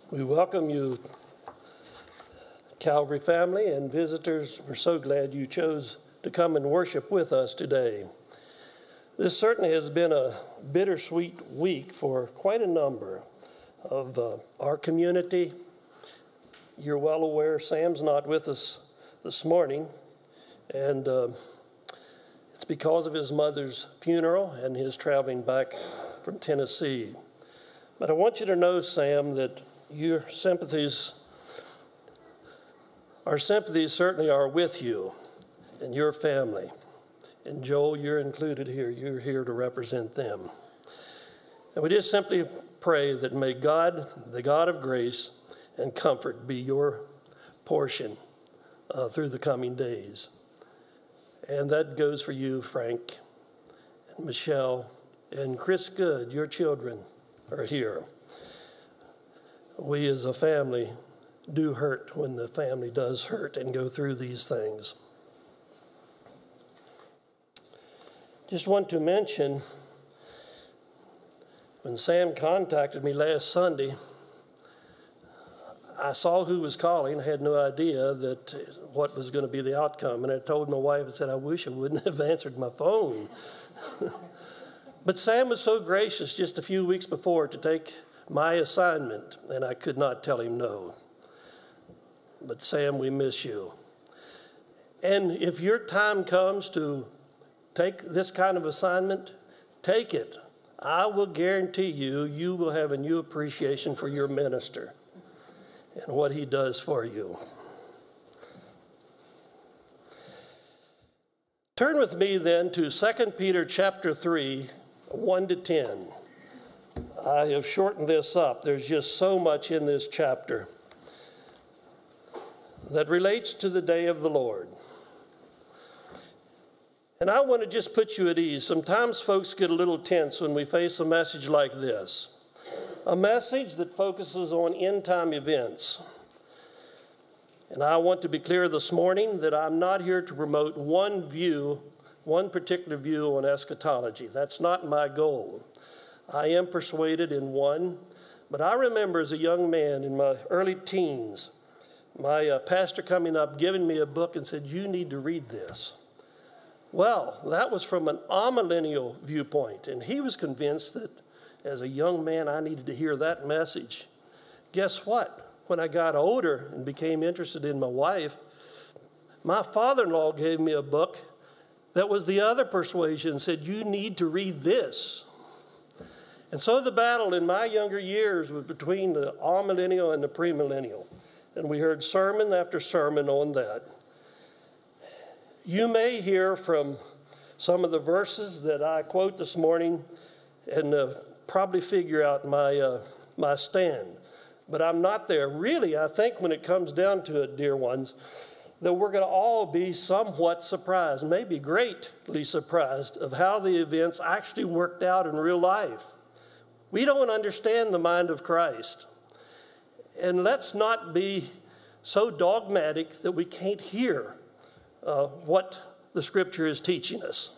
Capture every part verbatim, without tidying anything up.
We welcome you, Calvary family and visitors. We're so glad you chose to come and worship with us today. This certainly has been a bittersweet week for quite a number of uh, our community. You're well aware Sam's not with us this morning, and uh, it's because of his mother's funeral and his traveling back from Tennessee. But I want you to know, Sam, that your sympathies, our sympathies certainly are with you and your family. And Joel, you're included here. You're here to represent them. And we just simply pray that may God, the God of grace and comfort, be your portion uh, through the coming days. And that goes for you, Frank, and Michelle, and Chris Good. Your children are here. We as a family do hurt when the family does hurt and go through these things. Just want to mention, when Sam contacted me last Sunday, I saw who was calling. I had no idea that what was going to be the outcome. And I told my wife, I said, I wish I wouldn't have answered my phone. But Sam was so gracious just a few weeks before to take my assignment, and I could not tell him no. But Sam, we miss you. And if your time comes to take this kind of assignment, take it. I will guarantee you, you will have a new appreciation for your minister and what he does for you. Turn with me then to Second Peter chapter three, one to ten. I have shortened this up. There's just so much in this chapter that relates to the day of the Lord. And I want to just put you at ease. Sometimes folks get a little tense when we face a message like this, a message that focuses on end-time events. And I want to be clear this morning that I'm not here to promote one view, one particular view on eschatology. That's not my goal. I am persuaded in one, but I remember as a young man in my early teens, my uh, pastor coming up, giving me a book and said, you need to read this. Well, that was from an amillennial viewpoint, and he was convinced that as a young man I needed to hear that message. Guess what? When I got older and became interested in my wife, my father-in-law gave me a book that was the other persuasion and said, you need to read this. And so the battle in my younger years was between the amillennial and the premillennial. And we heard sermon after sermon on that. You may hear from some of the verses that I quote this morning and uh, probably figure out my, uh, my stand. But I'm not there. Really, I think when it comes down to it, dear ones, that we're going to all be somewhat surprised, maybe greatly surprised, of how the events actually worked out in real life. We don't understand the mind of Christ. And let's not be so dogmatic that we can't hear uh, what the Scripture is teaching us.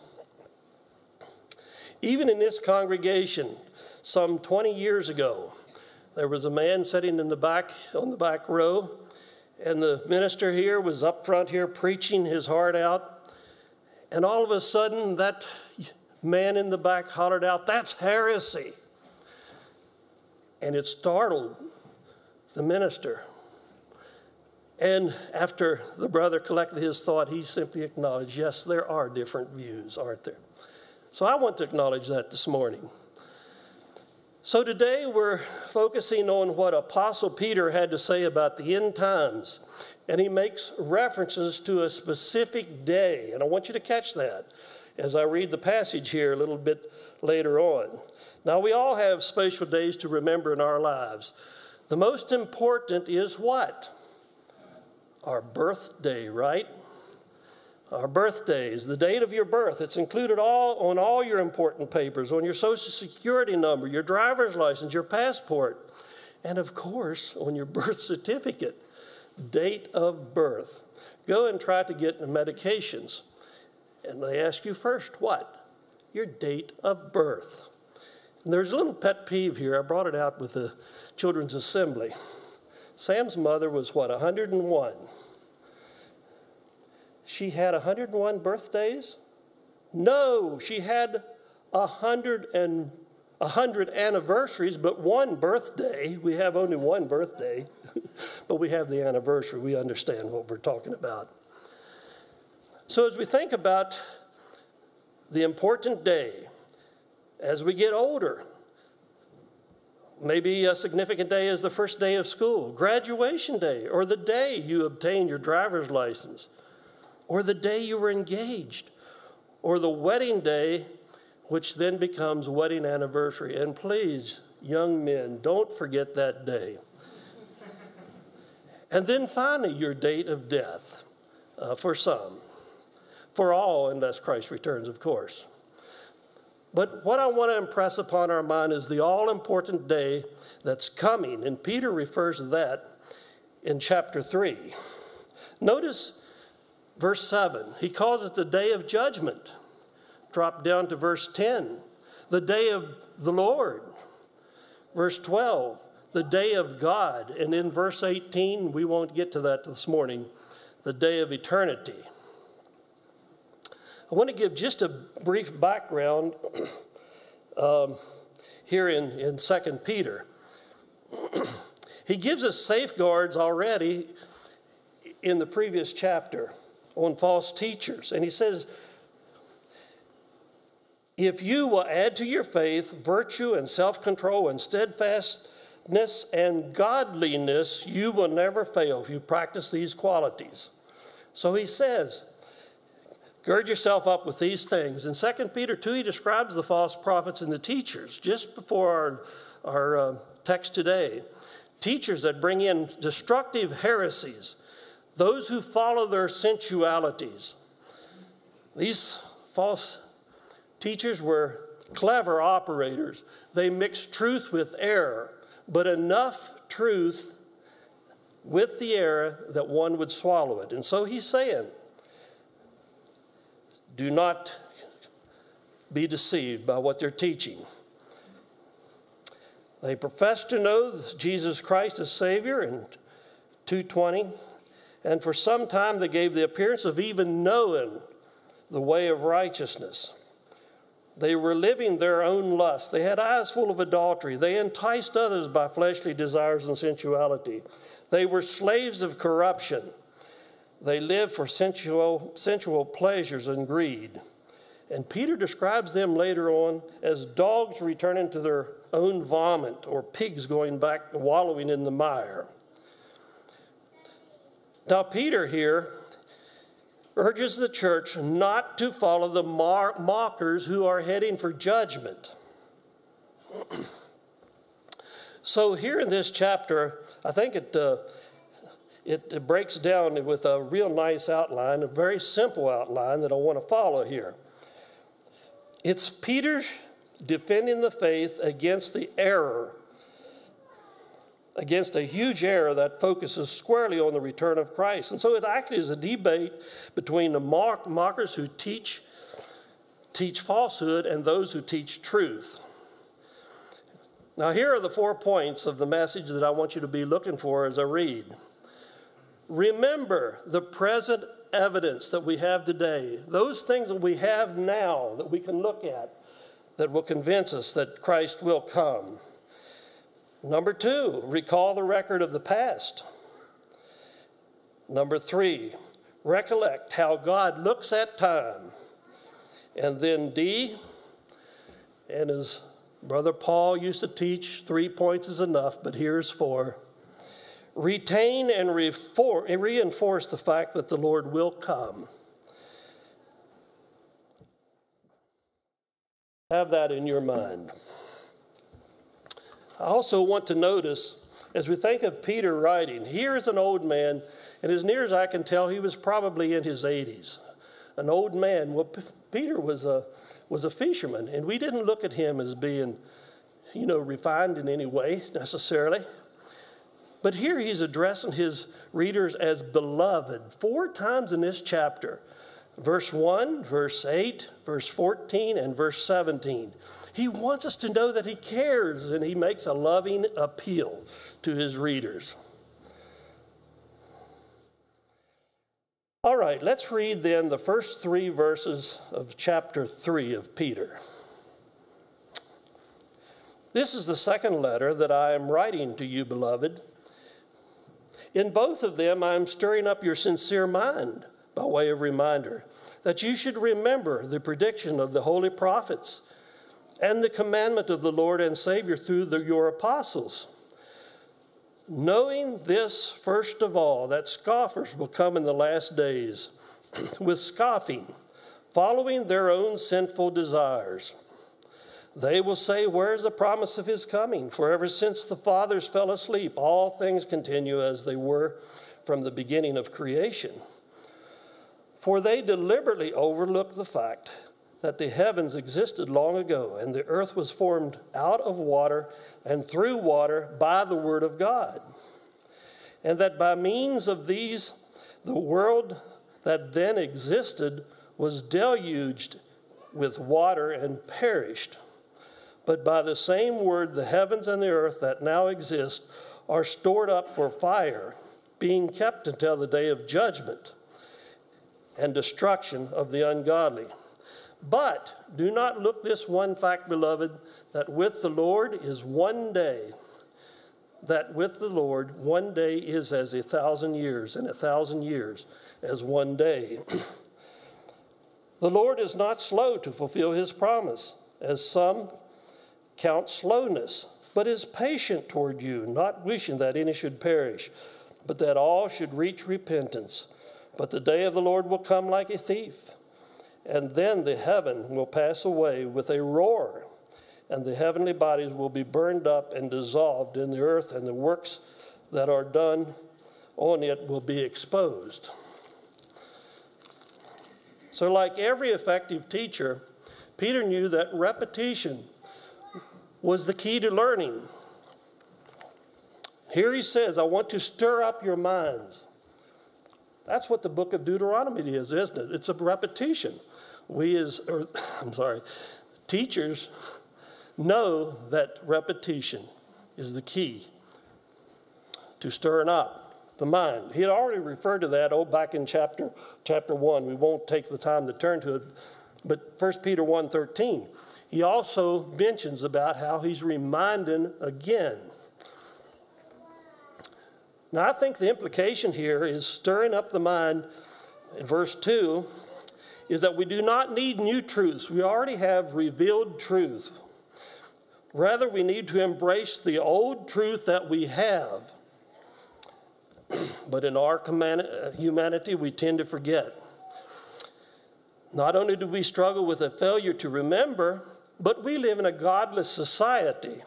Even in this congregation, some twenty years ago, there was a man sitting in the back, on the back row, and the minister here was up front here preaching his heart out. And all of a sudden, that man in the back hollered out, "That's heresy." And it startled the minister. And after the brother collected his thought, he simply acknowledged, yes, there are different views, aren't there? So I want to acknowledge that this morning. So today we're focusing on what Apostle Peter had to say about the end times. And he makes references to a specific day. And I want you to catch that as I read the passage here a little bit later on. Now, we all have special days to remember in our lives. The most important is what? Our birthday, right? Our birthdays, the date of your birth. It's included all on all your important papers, on your Social Security number, your driver's license, your passport, and of course, on your birth certificate, date of birth. Go and try to get the medications. And they ask you first, what? Your date of birth. And there's a little pet peeve here. I brought it out with the Children's Assembly. Sam's mother was what, one hundred and one? She had one hundred and one birthdays? No, she had one hundred and one hundred anniversaries, but one birthday. We have only one birthday, but we have the anniversary. We understand what we're talking about. So as we think about the important day, as we get older, maybe a significant day is the first day of school, graduation day, or the day you obtain your driver's license, or the day you were engaged, or the wedding day, which then becomes wedding anniversary. And please, young men, don't forget that day. And then finally, your date of death, uh, for some. For all, unless Christ returns, of course. But what I want to impress upon our mind is the all-important day that's coming, and Peter refers to that in chapter three. Notice verse seven. He calls it the day of judgment. Drop down to verse ten, the day of the Lord. Verse twelve, the day of God. And in verse eighteen, we won't get to that this morning, the day of eternity. I want to give just a brief background um, here in, in Second Peter. He gives us safeguards already in the previous chapter on false teachers. And he says, if you will add to your faith virtue and self-control and steadfastness and godliness, you will never fail if you practice these qualities. So he says, gird yourself up with these things. In Second Peter two, he describes the false prophets and the teachers just before our, our uh, text today. Teachers that bring in destructive heresies, those who follow their sensualities. These false teachers were clever operators. They mixed truth with error, but enough truth with the error that one would swallow it. And so he's saying, do not be deceived by what they're teaching. They profess to know Jesus Christ as Savior in two twenty, and for some time they gave the appearance of even knowing the way of righteousness. They were living their own lust. They had eyes full of adultery. They enticed others by fleshly desires and sensuality. They were slaves of corruption. They lived for sensual, sensual pleasures and greed. And Peter describes them later on as dogs returning to their own vomit, or pigs going back wallowing in the mire. Now Peter here urges the church not to follow the mockers who are heading for judgment. So here in this chapter, I think it, uh, it, it breaks down with a real nice outline, a very simple outline that I want to follow here. It's Peter defending the faith against the error, against a huge error that focuses squarely on the return of Christ. And so it actually is a debate between the mock, mockers who teach, teach falsehood and those who teach truth. Now here are the four points of the message that I want you to be looking for as I read. Remember the present evidence that we have today, those things that we have now that we can look at that will convince us that Christ will come. Number two, recall the record of the past. Number three, recollect how God looks at time. And then D, and as Brother Paul used to teach, three points is enough, but here's four. Retain and reinforce the fact that the Lord will come. Have that in your mind. I also want to notice, as we think of Peter writing, here is an old man, and as near as I can tell, he was probably in his eighties. An old man. Well, P- Peter was a, was a fisherman, and we didn't look at him as being, you know, refined in any way necessarily. But here he's addressing his readers as beloved four times in this chapter. Verse one, verse eight, verse fourteen, and verse seventeen. He wants us to know that he cares, and he makes a loving appeal to his readers. All right, let's read then the first three verses of chapter three of Peter. This is the second letter that I am writing to you, beloved. In both of them, I am stirring up your sincere mind by way of reminder that you should remember the prediction of the holy prophets and the commandment of the Lord and Savior through the, your apostles. Knowing this, first of all, that scoffers will come in the last days with scoffing, following their own sinful desires. They will say, where is the promise of his coming? For ever since the fathers fell asleep, all things continue as they were from the beginning of creation. For they deliberately overlook the fact that the heavens existed long ago, and the earth was formed out of water and through water by the word of God. And that by means of these, the world that then existed was deluged with water and perished. But by the same word, the heavens and the earth that now exist are stored up for fire, being kept until the day of judgment and destruction of the ungodly. But do not look this one fact, beloved, that with the Lord is one day, that with the Lord one day is as a thousand years, and a thousand years as one day. The Lord is not slow to fulfill his promise, as some count slowness, but is patient toward you, not wishing that any should perish, but that all should reach repentance. But the day of the Lord will come like a thief, and then the heaven will pass away with a roar, and the heavenly bodies will be burned up and dissolved in the earth, and the works that are done on it will be exposed. So like every effective teacher, Peter knew that repetition was the key to learning. Here he says, I want to stir up your minds. That's what the book of Deuteronomy is, isn't it? It's a repetition. We as, or, I'm sorry, teachers know that repetition is the key to stirring up the mind. He had already referred to that oh, back in chapter, chapter one. We won't take the time to turn to it, but First Peter one thirteen. He also mentions about how he's reminding again. Now, I think the implication here is stirring up the mind in verse two is that we do not need new truths. We already have revealed truth. Rather, we need to embrace the old truth that we have. But in our humanity, we tend to forget. Not only do we struggle with a failure to remember, but we live in a godless society,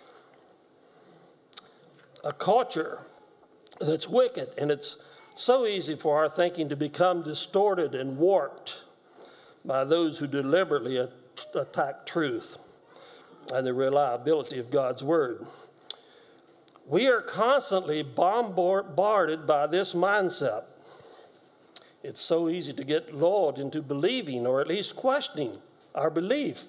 a culture that's wicked, and it's so easy for our thinking to become distorted and warped by those who deliberately attack truth and the reliability of God's word. We are constantly bombarded by this mindset. It's so easy to get lulled into believing, or at least questioning, our belief.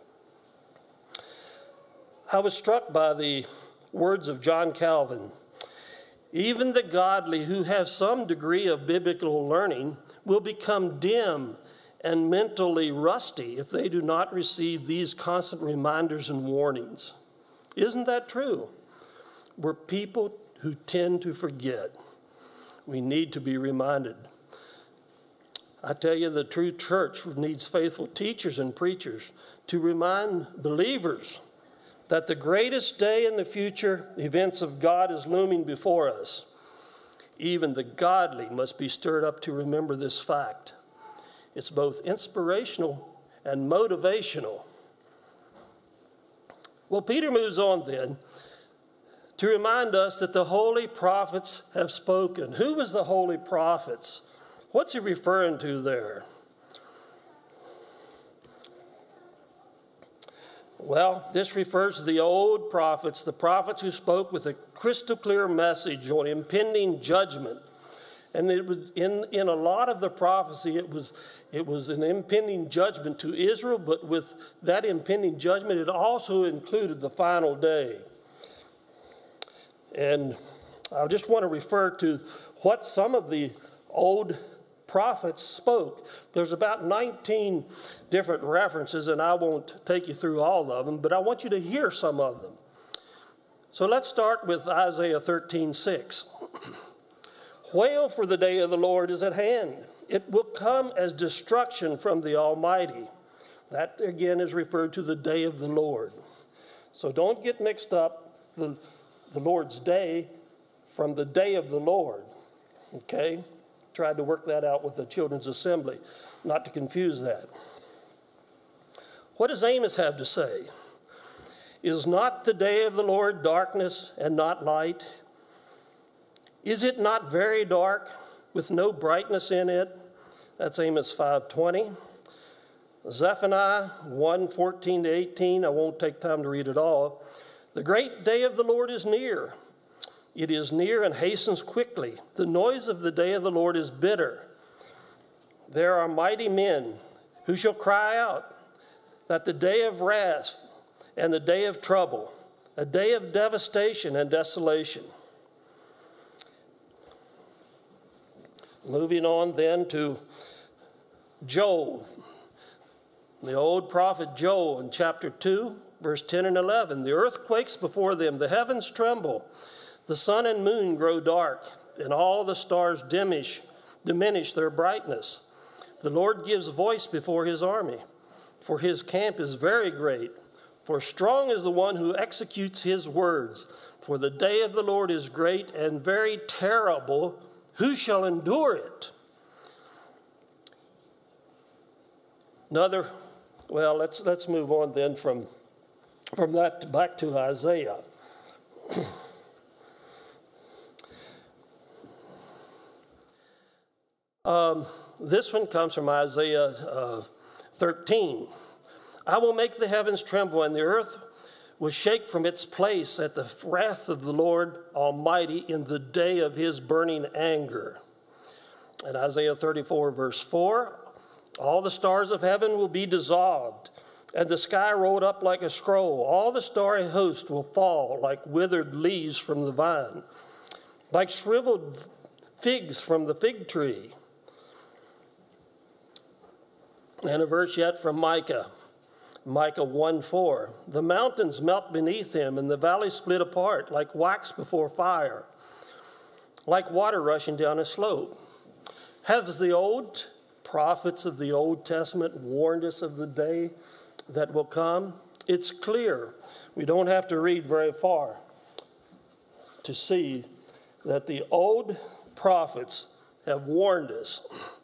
I was struck by the words of John Calvin. Even the godly who have some degree of biblical learning will become dim and mentally rusty if they do not receive these constant reminders and warnings. Isn't that true? We're people who tend to forget. We need to be reminded. I tell you, the true church needs faithful teachers and preachers to remind believers that the greatest day in the future events of God is looming before us. Even the godly must be stirred up to remember this fact. It's both inspirational and motivational. Well, Peter moves on then to remind us that the holy prophets have spoken. Who was the holy prophets? What's he referring to there? Well, this refers to the old prophets, the prophets who spoke with a crystal clear message on impending judgment. And it was in, in a lot of the prophecy, it was, it was an impending judgment to Israel, but with that impending judgment, it also included the final day. And I just want to refer to what some of the old prophets spoke. There's about nineteen different references, and I won't take you through all of them, but I want you to hear some of them. So let's start with Isaiah thirteen six. Wail, for the day of the Lord is at hand. It will come as destruction from the Almighty. That, again, is referred to the day of the Lord. So don't get mixed up the, the Lord's day from the day of the Lord, okay? Tried to work that out with the Children's Assembly, not to confuse that. What does Amos have to say? Is not the day of the Lord darkness and not light? Is it not very dark with no brightness in it? That's Amos five twenty. Zephaniah one fourteen to eighteen. I won't take time to read it all. The great day of the Lord is near. It is near and hastens quickly. The noise of the day of the Lord is bitter. There are mighty men who shall cry out that the day of wrath and the day of trouble, a day of devastation and desolation. Moving on then to Joel, the old prophet Joel in chapter two, verse ten and eleven. The earth quakes before them, the heavens tremble, the sun and moon grow dark, and all the stars diminish, diminish their brightness. The Lord gives voice before his army, for his camp is very great. For strong is the one who executes his words. For the day of the Lord is great and very terrible. Who shall endure it? Another, well, let's let's move on then from, from that back to Isaiah. um, this one comes from Isaiah uh, thirteen. I will make the heavens tremble, and the earth will shake from its place at the wrath of the Lord Almighty in the day of his burning anger. And Isaiah thirty-four, verse four, all the stars of heaven will be dissolved, and the sky rolled up like a scroll. All the starry host will fall like withered leaves from the vine, like shriveled figs from the fig tree. And a verse yet from Micah. Micah one four, the mountains melt beneath him, and the valleys split apart like wax before fire, like water rushing down a slope. Have the old prophets of the Old Testament warned us of the day that will come? It's clear. We don't have to read very far to see that the old prophets have warned us.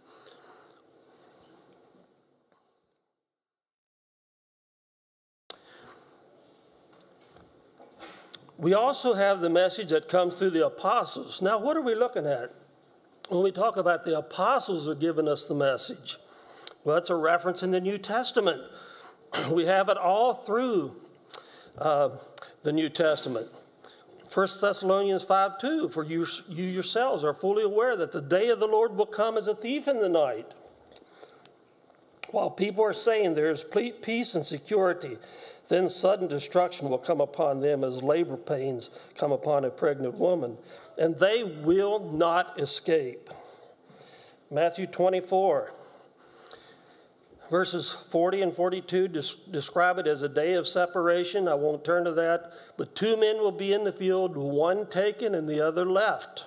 We also have the message that comes through the apostles. Now, what are we looking at when we talk about the apostles are giving us the message? Well, it's a reference in the New Testament. We have it all through uh, the New Testament. First Thessalonians five two, for you, you yourselves are fully aware that the day of the Lord will come as a thief in the night. While people are saying there is peace and security, then sudden destruction will come upon them as labor pains come upon a pregnant woman, and they will not escape. Matthew twenty-four, verses forty and forty-two describe it as a day of separation. I won't turn to that, but two men will be in the field, one taken and the other left.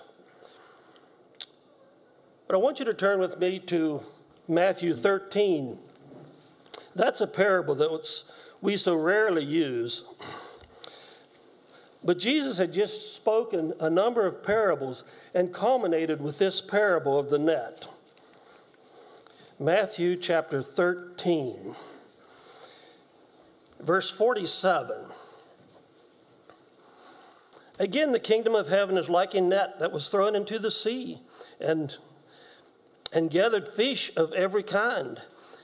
But I want you to turn with me to Matthew thirteen. That's a parable that was we so rarely use. But Jesus had just spoken a number of parables and culminated with this parable of the net. Matthew chapter thirteen, verse forty-seven. Again, the kingdom of heaven is like a net that was thrown into the sea and, and gathered fish of every kind.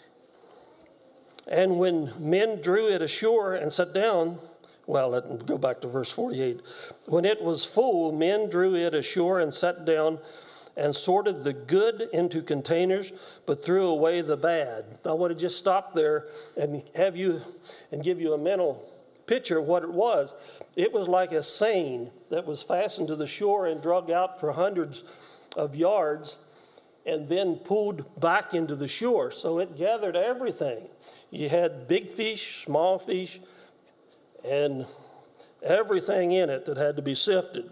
And when men drew it ashore and sat down, well, let me go back to verse forty-eight. When it was full, men drew it ashore and sat down and sorted the good into containers, but threw away the bad. I want to just stop there and have you and give you a mental picture of what it was. It was like a seine that was fastened to the shore and drug out for hundreds of yards. and then pulled back into the shore. So it gathered everything. You had big fish, small fish, and everything in it that had to be sifted.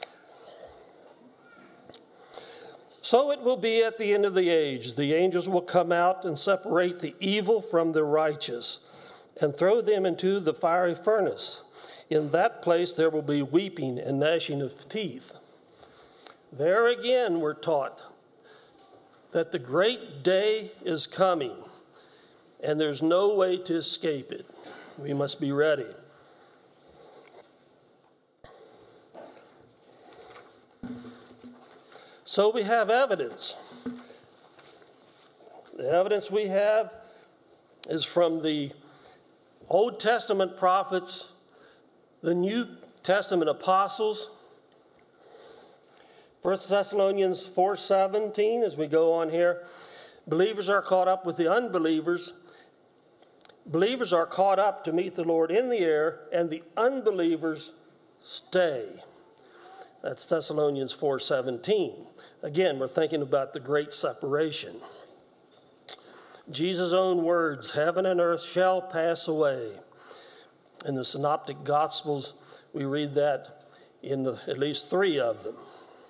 So it will be at the end of the age. The angels will come out and separate the evil from the righteous and throw them into the fiery furnace. In that place there will be weeping and gnashing of teeth. There again we're taught that the great day is coming and there's no way to escape it. We must be ready. So we have evidence. The evidence we have is from the Old Testament prophets, the New Testament apostles. First Thessalonians four seventeen, as we go on here, believers are caught up with the unbelievers. Believers are caught up to meet the Lord in the air, and the unbelievers stay. That's Thessalonians four seventeen. Again, we're thinking about the great separation. Jesus' own words, heaven and earth shall pass away. In the Synoptic Gospels, we read that in the, at least three of them.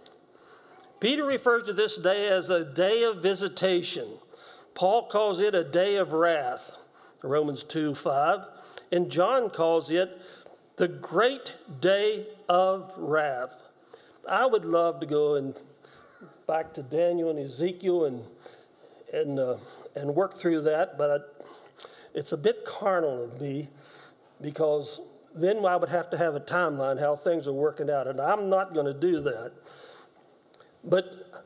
Peter refers to this day as a day of visitation. Paul calls it a day of wrath, Romans two five. And John calls it the great day of wrath. I would love to go and back to Daniel and Ezekiel and and uh, and work through that, but I, it's a bit carnal of me, because then I would have to have a timeline how things are working out, and I'm not going to do that. But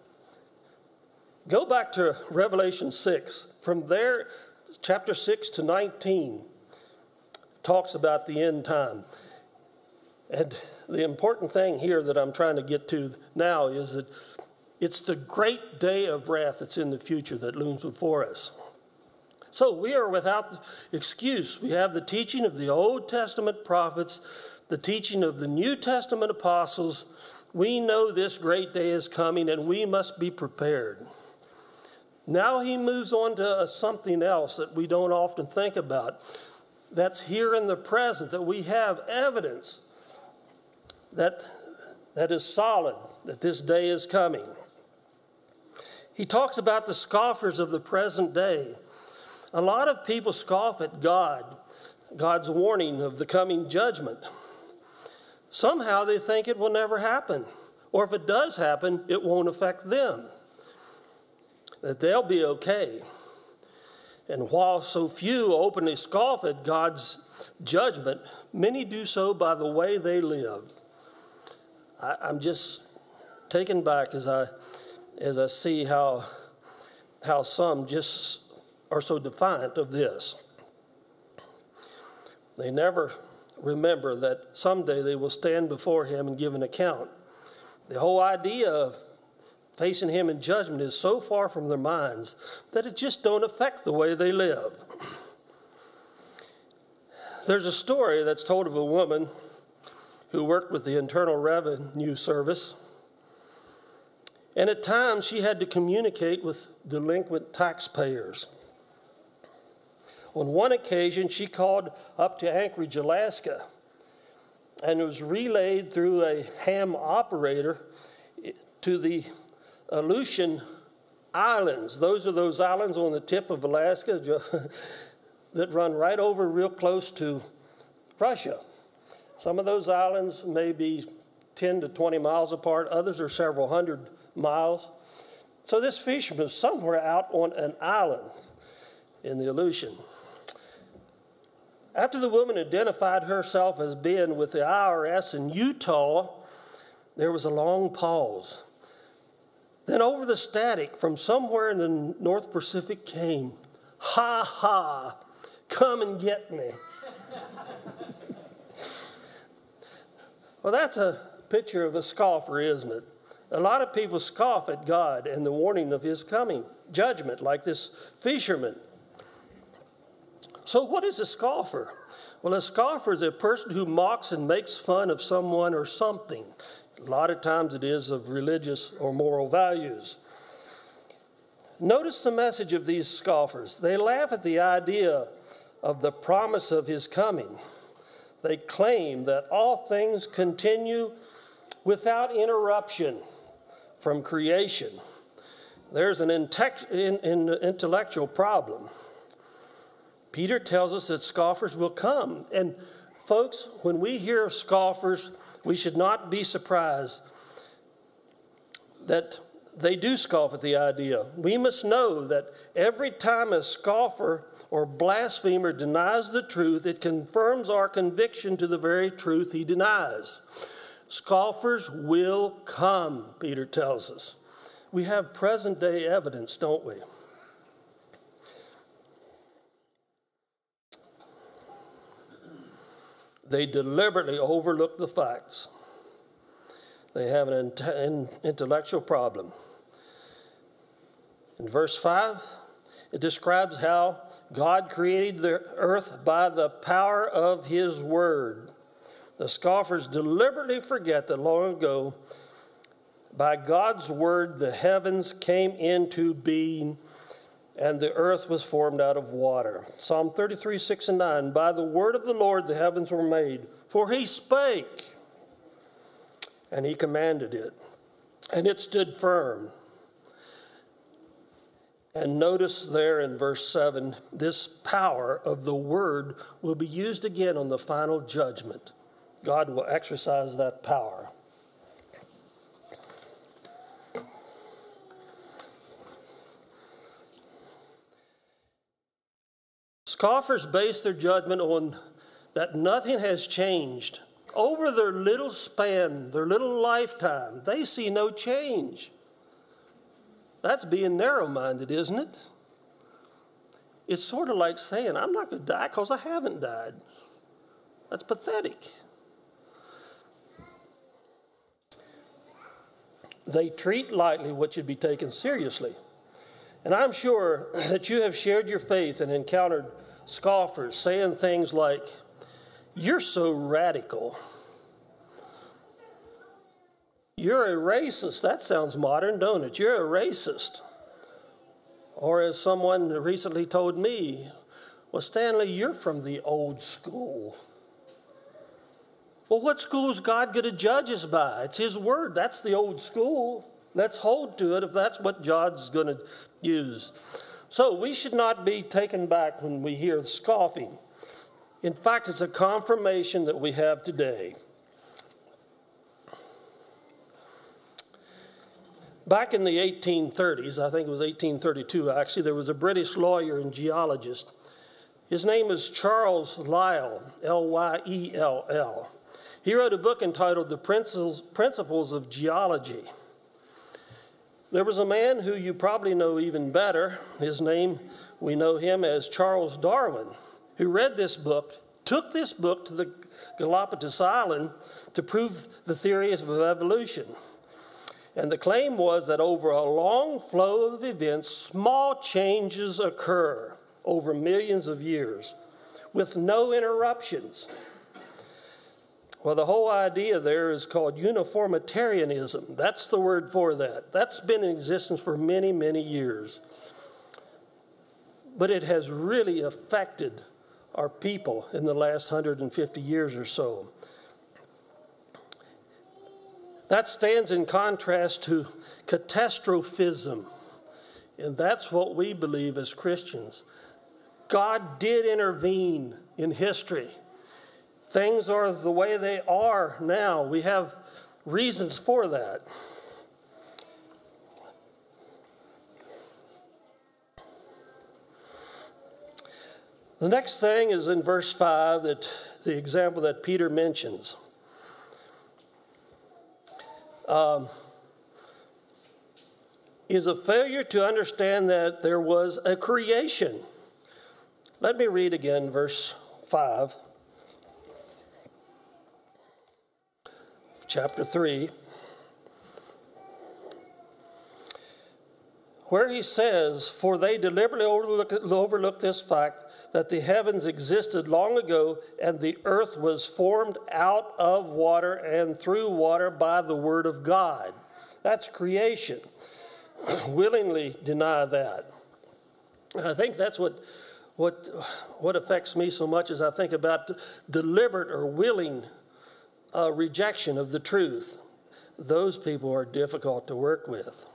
go back to Revelation six. From there, chapter six to nineteen talks about the end time. And the important thing here that I'm trying to get to now is that it's the great day of wrath that's in the future that looms before us. So we are without excuse. We have the teaching of the Old Testament prophets, the teaching of the New Testament apostles. We know this great day is coming, and we must be prepared. Now he moves on to something else that we don't often think about. That's here in the present, that we have evidence that, that is solid, that this day is coming. He talks about the scoffers of the present day. A lot of people scoff at God, God's warning of the coming judgment. Somehow they think it will never happen, or if it does happen, it won't affect them, that they'll be okay. And while so few openly scoff at God's judgment, many do so by the way they live. I, I'm just taken back as I as I see how, how some just are so defiant of this. They never remember that someday they will stand before him and give an account. The whole idea of facing him in judgment is so far from their minds that it just don't affect the way they live. There's a story that's told of a woman who worked with the Internal Revenue Service. And at times, she had to communicate with delinquent taxpayers. On one occasion, she called up to Anchorage, Alaska, and was relayed through a ham operator to the Aleutian Islands. Those are those islands on the tip of Alaska that run right over real close to Russia. Some of those islands may be ten to twenty miles apart. Others are several hundred miles. So this fisherman was somewhere out on an island in the Aleutian. After the woman identified herself as being with the I R S in Utah, there was a long pause. Then over the static from somewhere in the North Pacific came, "Ha ha, come and get me." Well, that's a picture of a scoffer, isn't it? A lot of people scoff at God and the warning of his coming judgment, like this fisherman. So what is a scoffer? Well, a scoffer is a person who mocks and makes fun of someone or something. A lot of times it is of religious or moral values. Notice the message of these scoffers. They laugh at the idea of the promise of his coming. They claim that all things continue without interruption from creation. There's an intellectual problem. Peter tells us that scoffers will come. And folks, when we hear of scoffers, we should not be surprised that they do scoff at the idea. We must know that every time a scoffer or blasphemer denies the truth, it confirms our conviction to the very truth he denies. Scoffers will come, Peter tells us. We have present-day evidence, don't we? They deliberately overlook the facts. They have an intellectual problem. In verse five, it describes how God created the earth by the power of his word. The scoffers deliberately forget that long ago, by God's word, the heavens came into being and the earth was formed out of water. Psalm thirty-three, six and nine, by the word of the Lord the heavens were made, for he spake, and he commanded it, and it stood firm. And notice there in verse seven, this power of the word will be used again on the final judgment. God will exercise that power. Scoffers base their judgment on that nothing has changed. Over their little span, their little lifetime, they see no change. That's being narrow-minded, isn't it? It's sort of like saying, I'm not going to die because I haven't died. That's pathetic. They treat lightly what should be taken seriously. And I'm sure that you have shared your faith and encountered scoffers saying things like, you're so radical. You're a racist. That sounds modern, don't it? You're a racist. Or as someone recently told me, well, Stanley, you're from the old school. Well, what school is God going to judge us by? It's his word. That's the old school. Let's hold to it if that's what God's going to use. So we should not be taken back when we hear scoffing. In fact, it's a confirmation that we have today. Back in the eighteen thirties, I think it was eighteen thirty-two actually, there was a British lawyer and geologist. His name is Charles Lyell, L Y E L L. He wrote a book entitled The Principles, Principles of Geology. There was a man who you probably know even better. His name, we know him as Charles Darwin, who read this book, took this book to the Galapagos Island to prove the theory of evolution. And the claim was that over a long flow of events, small changes occur over millions of years with no interruptions. Well, the whole idea there is called uniformitarianism. That's the word for that. That's been in existence for many, many years. But it has really affected our people in the last one hundred fifty years or so. That stands in contrast to catastrophism. And that's what we believe as Christians. God did intervene in history. Things are the way they are now. We have reasons for that. The next thing is in verse five, that the example that Peter mentions. Um, is a failure to understand that there was a creation. Let me read again verse five. Chapter three, where he says, for they deliberately overlook, overlook this fact that the heavens existed long ago and the earth was formed out of water and through water by the word of God. That's creation. willingly deny that. And I think that's what, what, what affects me so much as I think about deliberate or willing uh, rejection of the truth. Those people are difficult to work with.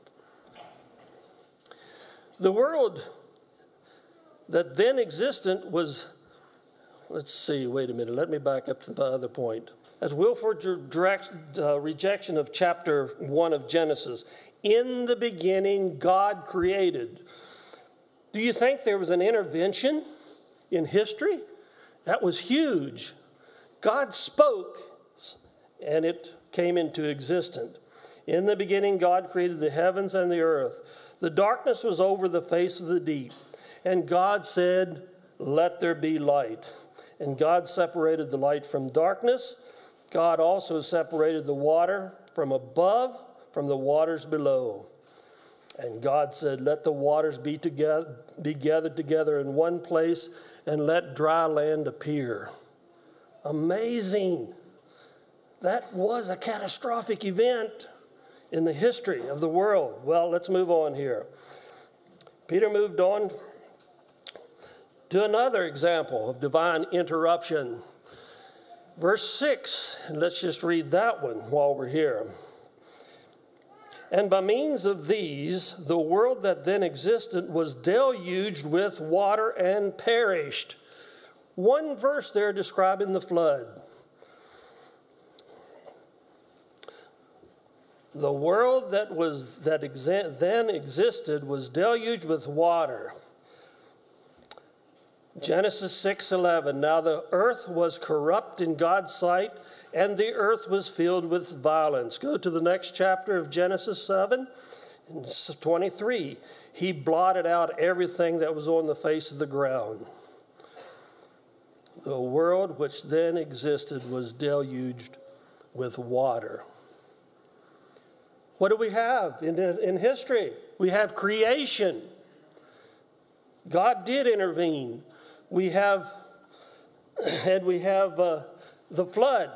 The world that then existed was, let's see, wait a minute, let me back up to the other point. As willful direct, uh, rejection of chapter one of Genesis. In the beginning, God created. Do you think there was an intervention in history? That was huge. God spoke, and it came into existence. In the beginning, God created the heavens and the earth. The darkness was over the face of the deep. And God said, "Let there be light." And God separated the light from darkness. God also separated the water from above from the waters below. And God said, "Let the waters be together, be gathered together in one place, and let dry land appear." Amazing. That was a catastrophic event in the history of the world. Well, let's move on here. Peter moved on to another example of divine interruption. Verse six, and let's just read that one while we're here. And by means of these, the world that then existed was deluged with water and perished. One verse there describing the flood. The world that was that exa- then existed was deluged with water. Genesis six eleven. Now the earth was corrupt in God's sight, and the earth was filled with violence. Go to the next chapter of Genesis seven, twenty-three. He blotted out everything that was on the face of the ground. The world which then existed was deluged with water. What do we have in, in history? We have creation. God did intervene. We have, and we have uh, the flood.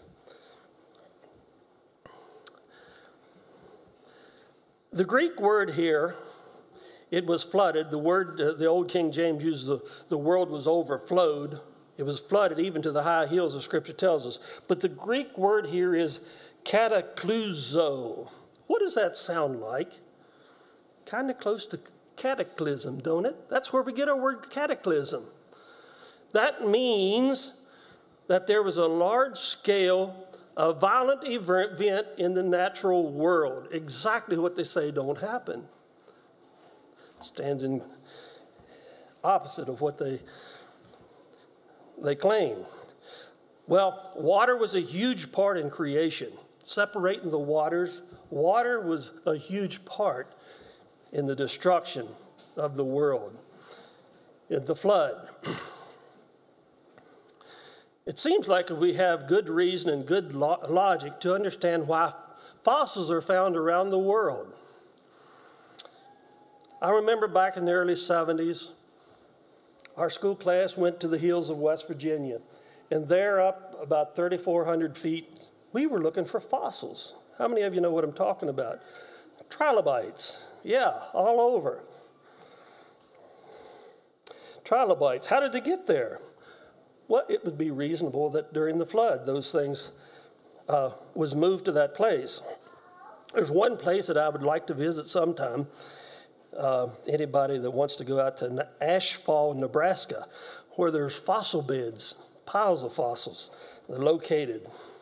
The Greek word here, it was flooded. The word, uh, the old King James used the, the world was overflowed. It was flooded even to the high hills, as Scripture tells us. But the Greek word here is katakluzo. What does that sound like? Kind of close to cataclysm, don't it? That's where we get our word cataclysm. That means that there was a large scale, a violent event in the natural world. Exactly what they say don't happen. Stands in opposite of what they, they claim. Well, water was a huge part in creation. Separating the waters, water was a huge part in the destruction of the world, in the flood. It seems like we have good reason and good lo- logic to understand why fossils are found around the world. I remember back in the early seventies, our school class went to the hills of West Virginia, and there up about thirty-four hundred feet, we were looking for fossils. How many of you know what I'm talking about? Trilobites. Yeah, all over. Trilobites. How did they get there? Well, it would be reasonable that during the flood, those things uh, was moved to that place. There's one place that I would like to visit sometime. Uh, anybody that wants to go out to Ashfall, Nebraska, where there's fossil beds, piles of fossils located.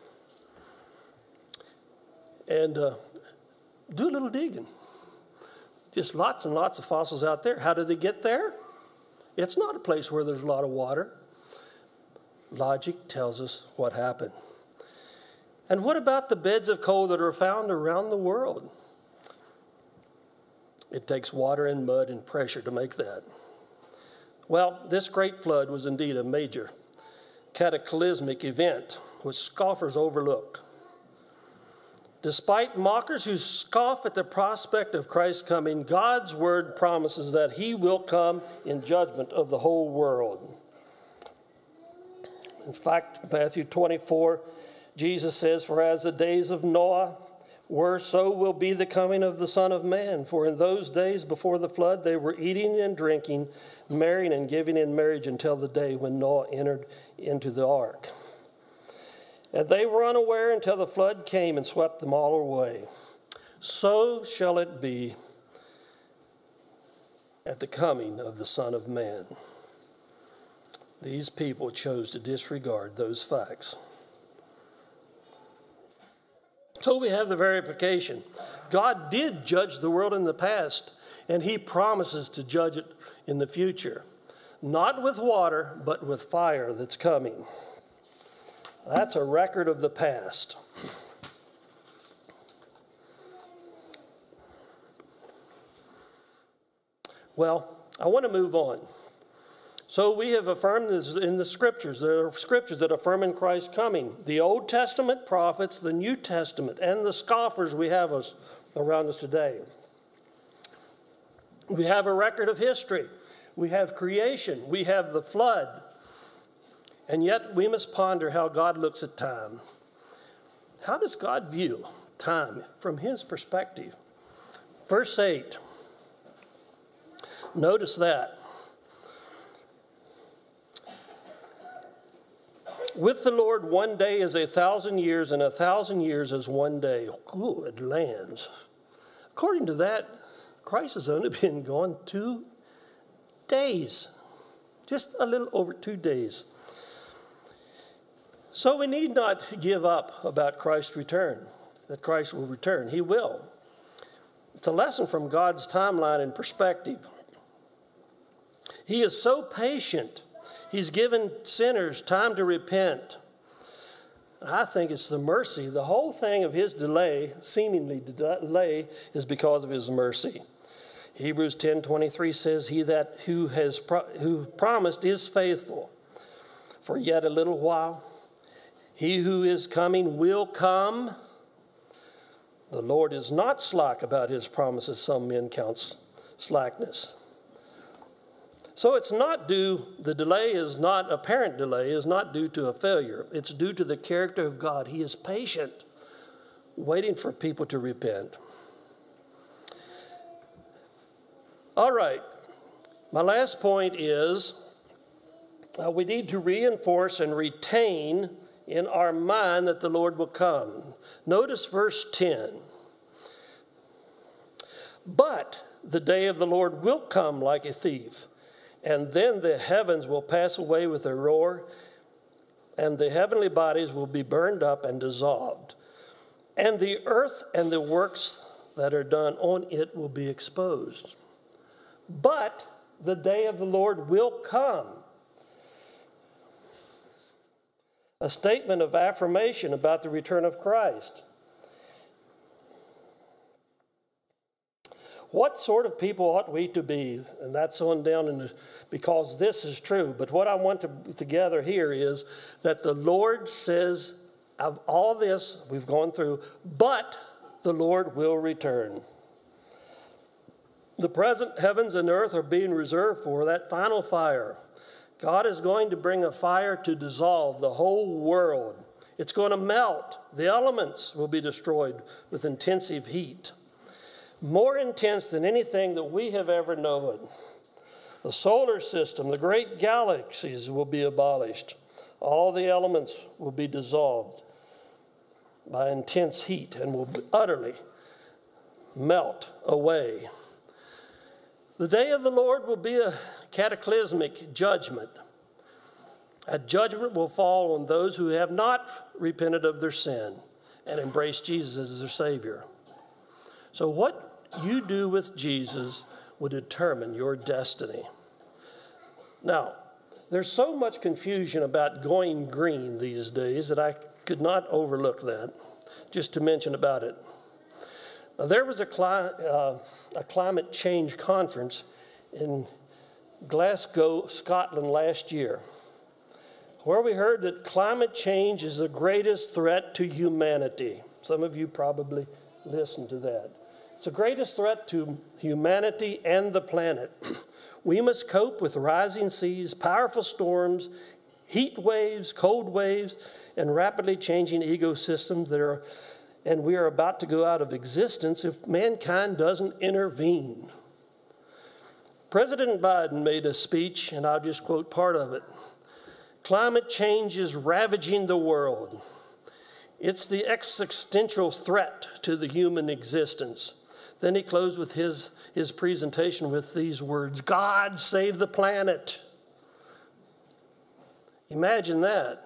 And uh, do a little digging. Just lots and lots of fossils out there. How did they get there? It's not a place where there's a lot of water. Logic tells us what happened. And what about the beds of coal that are found around the world? It takes water and mud and pressure to make that. Well, this great flood was indeed a major cataclysmic event which scoffers overlook. Despite mockers who scoff at the prospect of Christ's coming, God's word promises that he will come in judgment of the whole world. In fact, Matthew twenty-four, Jesus says, "For as the days of Noah were, so will be the coming of the Son of Man. For in those days before the flood, they were eating and drinking, marrying and giving in marriage until the day when Noah entered into the ark. And they were unaware until the flood came and swept them all away. So shall it be at the coming of the Son of Man. These people chose to disregard those facts. So we have the verification. God did judge the world in the past, and he promises to judge it in the future. Not with water, but with fire that's coming. That's a record of the past. Well, I want to move on. So we have affirmed this in the scriptures. There are scriptures that affirm in Christ's coming. The Old Testament prophets, the New Testament, and the scoffers we have us around us today. We have a record of history. We have creation. We have the flood. And yet we must ponder how God looks at time. How does God view time from his perspective? Verse eight. Notice that. With the Lord, one day is a thousand years, and a thousand years is one day. Good lands. According to that, Christ has only been gone two days. Just a little over two days. So we need not give up about Christ's return, that Christ will return. He will. It's a lesson from God's timeline and perspective. He is so patient. He's given sinners time to repent. I think it's the mercy. The whole thing of his delay, seemingly delay, is because of his mercy. Hebrews ten twenty-three says, He that who has pro- who promised is faithful. For yet a little while, he who is coming will come. The Lord is not slack about his promises, some men count slackness. So it's not due, the delay is not, apparent delay is not due to a failure. It's due to the character of God. He is patient, waiting for people to repent. All right, my last point is uh, we need to reinforce and retain in our mind that the Lord will come. Notice verse ten. But the day of the Lord will come like a thief, and then the heavens will pass away with a roar, and the heavenly bodies will be burned up and dissolved, and the earth and the works that are done on it will be exposed. But the day of the Lord will come. A statement of affirmation about the return of Christ. What sort of people ought we to be? And that's on down in the, because this is true. But what I want to together here is that the Lord says of all this we've gone through, but the Lord will return. The present heavens and earth are being reserved for that final fire. God is going to bring a fire to dissolve the whole world. It's going to melt. The elements will be destroyed with intensive heat. More intense than anything that we have ever known. The solar system, the great galaxies will be abolished. All the elements will be dissolved by intense heat and will utterly melt away. The day of the Lord will be a cataclysmic judgment. A judgment will fall on those who have not repented of their sin and embraced Jesus as their Savior. So what you do with Jesus will determine your destiny. Now, there's so much confusion about going green these days that I could not overlook that, just to mention about it. Now, there was a, cli- uh, a climate change conference in Glasgow, Scotland last year, where we heard that climate change is the greatest threat to humanity. Some of you probably listened to that. It's the greatest threat to humanity and the planet. We must cope with rising seas, powerful storms, heat waves, cold waves, and rapidly changing ecosystems that are and we are about to go out of existence if mankind doesn't intervene. President Biden made a speech, and I'll just quote part of it. Climate change is ravaging the world. It's the existential threat to the human existence. Then he closed with his, his presentation with these words, God save the planet. Imagine that.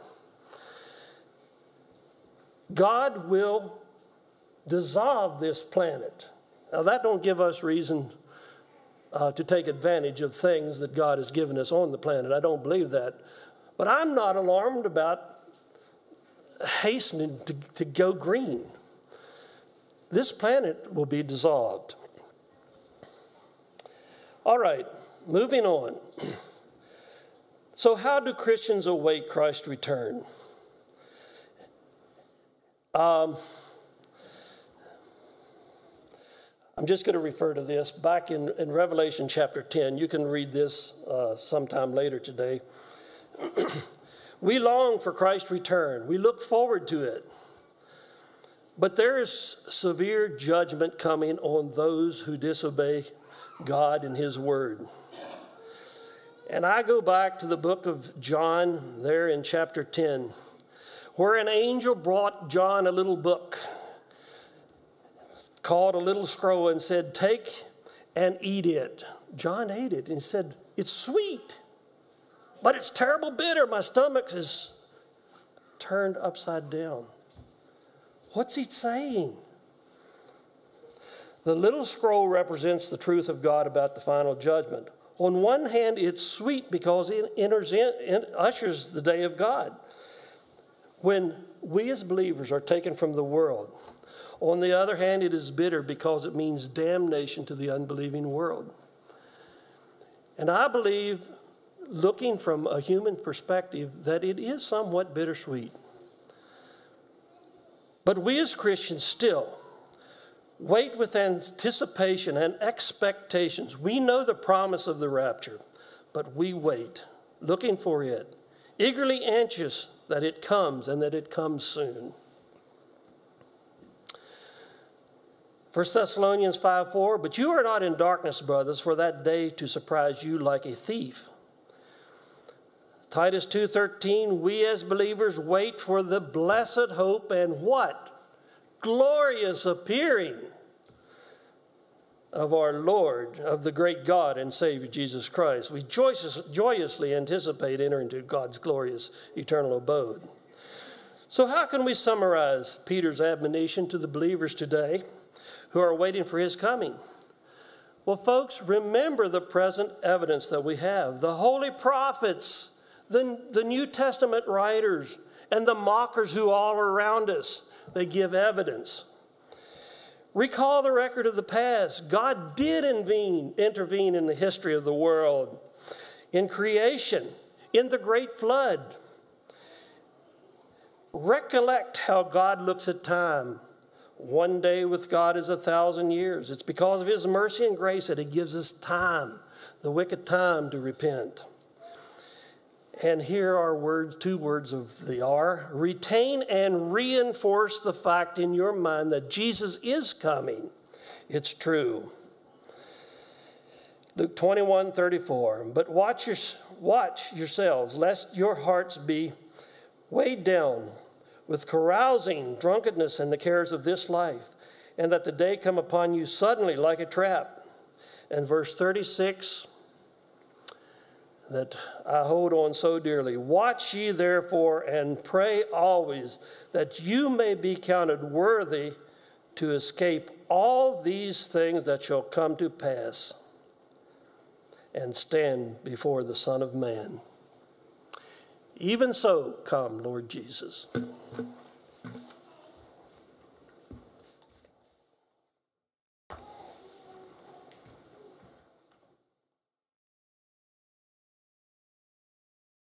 God will dissolve this planet. Now that don't give us reason uh, to take advantage of things that God has given us on the planet. I don't believe that. But I'm not alarmed about hastening to, to go green. This planet will be dissolved. All right, moving on. So how do Christians await Christ's return? Um, I'm just going to refer to this. Back in, in Revelation chapter ten, you can read this uh, sometime later today. We long for Christ's return. We look forward to it. But there is severe judgment coming on those who disobey God and his word. And I go back to the book of John there in chapter ten, where an angel brought John a little book called a little scroll and said, take and eat it. John ate it and he said, it's sweet, but it's terrible bitter. My stomach is turned upside down. What's he saying? The little scroll represents the truth of God about the final judgment. On one hand, it's sweet because it enters in, in, ushers the day of God, when we as believers are taken from the world. On the other hand, it is bitter because it means damnation to the unbelieving world. And I believe, looking from a human perspective, that it is somewhat bittersweet. But we as Christians still wait with anticipation and expectations. We know the promise of the rapture, but we wait, looking for it, eagerly anxious that it comes and that it comes soon. First Thessalonians five four, but you are not in darkness, brothers, for that day to surprise you like a thief. Titus two thirteen, we as believers wait for the blessed hope and what? Glorious appearing of our Lord, of the great God and Savior Jesus Christ. We joyous, joyously anticipate entering into God's glorious eternal abode. So how can we summarize Peter's admonition to the believers today who are waiting for his coming? Well, folks, remember the present evidence that we have. The holy prophets, the, the New Testament writers, and the mockers who all are around us. They give evidence. Recall the record of the past. God did intervene, intervene in the history of the world, in creation, in the great flood. Recollect how God looks at time. One day with God is a thousand years. It's because of his mercy and grace that he gives us time, the wicked time to repent. And here are words, two words of the R. Retain and reinforce the fact in your mind that Jesus is coming. It's true. Luke twenty-one thirty-four. But watch, your, watch yourselves, lest your hearts be weighed down with carousing, drunkenness, and the cares of this life, and that the day come upon you suddenly like a trap. And verse thirty-six, that I hold on so dearly. Watch ye therefore and pray always that you may be counted worthy to escape all these things that shall come to pass and stand before the Son of Man. Even so, come, Lord Jesus.